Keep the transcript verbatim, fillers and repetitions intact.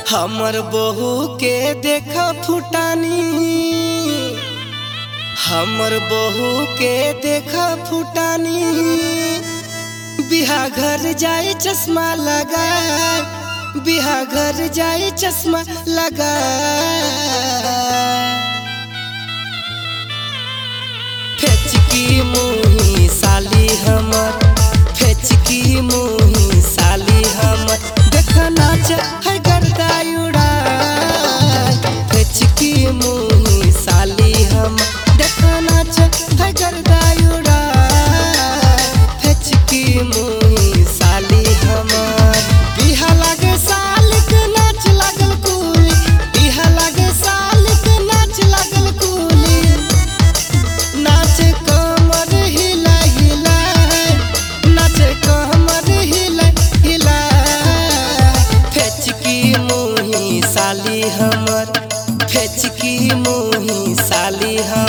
हमर बहू के देखा फुटानी, हमर बहू के देखा फुटानी। बिहा घर जाए चश्मा लगाए, बिहा घर जाए चश्मा लगाए। फेचकी मुही साली हमर, फेचकी मुही साली हमर। देखा नाच है गर्दा उड़ाए, फेचकी मुही साली हमर। देखा नाच है गर्दा उड़ाए, फेचकी मुही साली हमर। बिहा लागे साल के नाच लागल कुली, बिहा लागे साल के नाच लागल कुली। नाच कमर हिला हिला, नाच कमर हिला हिला। फेचकी मुही साली हमर, फेचकी मुही साली हमर।